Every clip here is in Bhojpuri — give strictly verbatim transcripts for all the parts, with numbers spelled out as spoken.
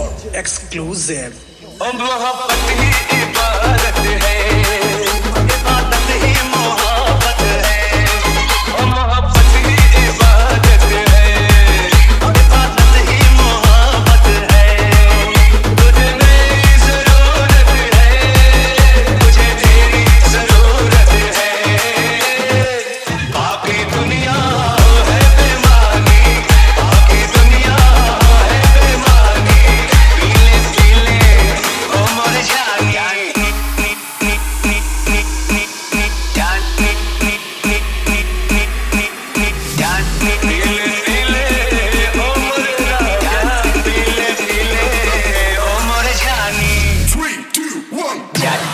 Lucifer exclusive. ओ मोहब्बत ही इबादत है, इबादत ही मोहब्बत है। ओ मोहब्बत ही इबादत है, इबादत ही मोहब्बत है। तुझे मेरी जरूरत है, मुझे तेरी जरूरत है। बाकी दुनिया है बेमानी, बाकी दुनिया है बेमानी। पीले पीले ओ मोर जानी, नी नी नी नी नी नी जान, नी नी नी नी नी नी नी जान। पीले पीले ओ मोर जान, पीले पीले ओ मोर जानी। Three, two, one. जान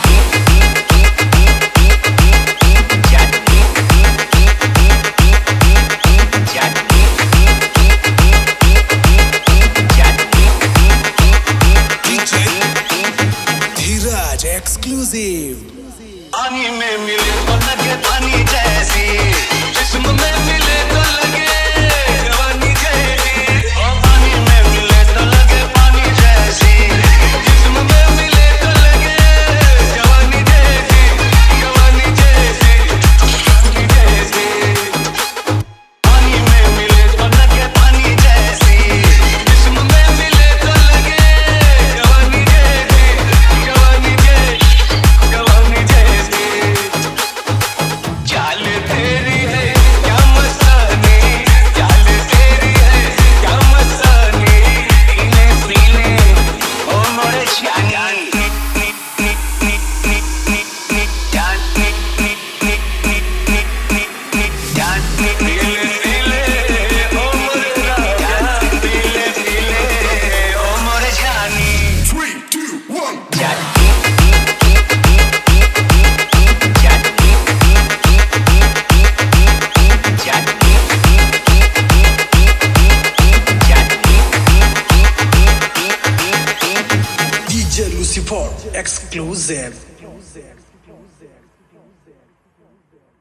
Dheeraj exclusive. पानी में मिले तो लगे पानी जैसी, जिस्म में मिले तो लगे जवानी जैसी। और पानी में मिले तो लगे पानी जैसी, जिस्म में मिले तो लगे जवानी जैसी, जवानी जैसी, जवानी जैसी। पानी में मिले तो लगे पानी जैसी, जिस्म में मिले तो लगे जवानी जैसी, जवानी जैसी, जवानी जैसी। चाल तेरी है क्या मस्तानी, चाल तेरी है क्या मस्तानी। पीले पीले ओ मोरे जान, नी नी नी नी नी नी नी जान, नी नी नी नी नी नी नी जान। पीले पीले ओ मोरे जान, पीले पीले ओ मोरे जानी। Three, two, one. जान D J Lucifer exclusive.